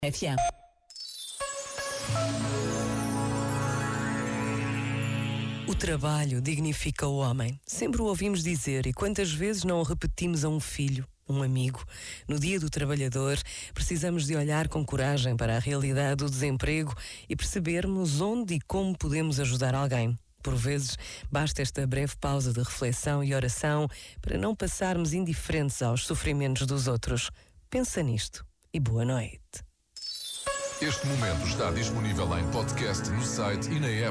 FM. O trabalho dignifica o homem. Sempre o ouvimos dizer, e quantas vezes não o repetimos a um filho, um amigo. No Dia do Trabalhador, precisamos de olhar com coragem para a realidade do desemprego e percebermos onde e como podemos ajudar alguém. Por vezes, basta esta breve pausa de reflexão e oração para não passarmos indiferentes aos sofrimentos dos outros. Pensa nisto e boa noite. Este momento está disponível em podcast no site e na app.